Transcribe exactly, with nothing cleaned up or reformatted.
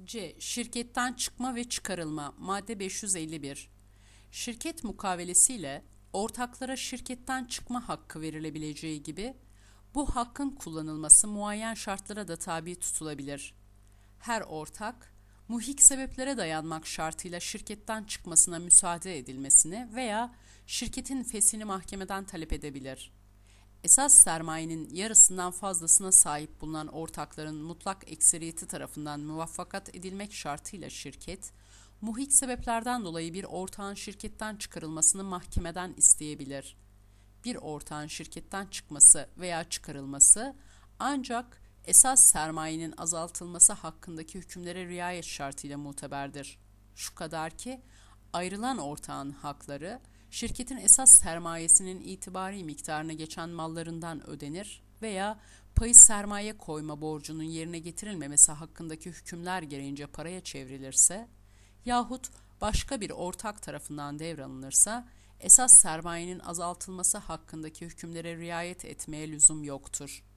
C. Şirketten çıkma ve çıkarılma. Madde beş yüz elli bir. Şirket mukavelesiyle ortaklara şirketten çıkma hakkı verilebileceği gibi bu hakkın kullanılması muayyen şartlara da tabi tutulabilir. Her ortak, muhik sebeplere dayanmak şartıyla şirketten çıkmasına müsaade edilmesini veya şirketin feshini mahkemeden talep edebilir. Esas sermayenin yarısından fazlasına sahip bulunan ortakların mutlak ekseriyeti tarafından muvaffakat edilmek şartıyla şirket, muhik sebeplerden dolayı bir ortağın şirketten çıkarılmasını mahkemeden isteyebilir. Bir ortağın şirketten çıkması veya çıkarılması ancak esas sermayenin azaltılması hakkındaki hükümlere riayet şartıyla muteberdir. Şu kadar ki ayrılan ortağın hakları şirketin esas sermayesinin itibari miktarına geçen mallarından ödenir veya payı sermaye koyma borcunun yerine getirilmemesi hakkındaki hükümler gereğince paraya çevrilirse yahut başka bir ortak tarafından devralınırsa esas sermayenin azaltılması hakkındaki hükümlere riayet etmeye lüzum yoktur.